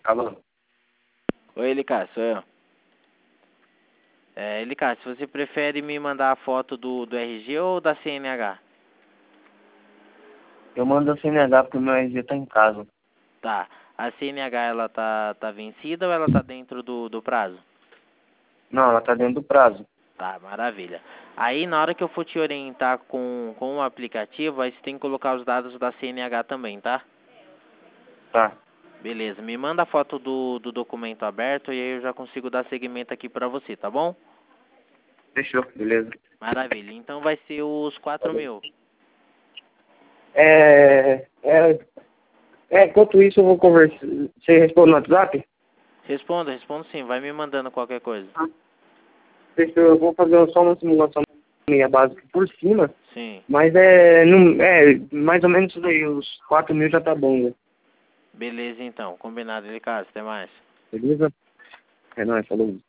Alô? Oi, Elicácio, sou eu. Elicácio, você prefere me mandar a foto do RG ou da CNH? Eu mando a CNH porque o meu RG tá em casa. Tá. A CNH, ela tá vencida ou ela tá dentro do prazo? Não, ela tá dentro do prazo. Tá, maravilha. Aí, na hora que eu for te orientar com o aplicativo, aí você tem que colocar os dados da CNH também, tá? Tá. Beleza, me manda a foto do documento aberto e aí eu já consigo dar seguimento aqui pra você, tá bom? Fechou, beleza. Maravilha, então vai ser os 4.000. Enquanto isso eu vou conversar. Você responde no WhatsApp? Respondo sim, vai me mandando qualquer coisa. Fechou, eu vou fazer só uma simulação minha básica por cima, Sim, mas mais ou menos isso daí, os 4.000 já tá bom, né? beleza então, combinado, Elicácio, até mais. Beleza? É nóis, falou.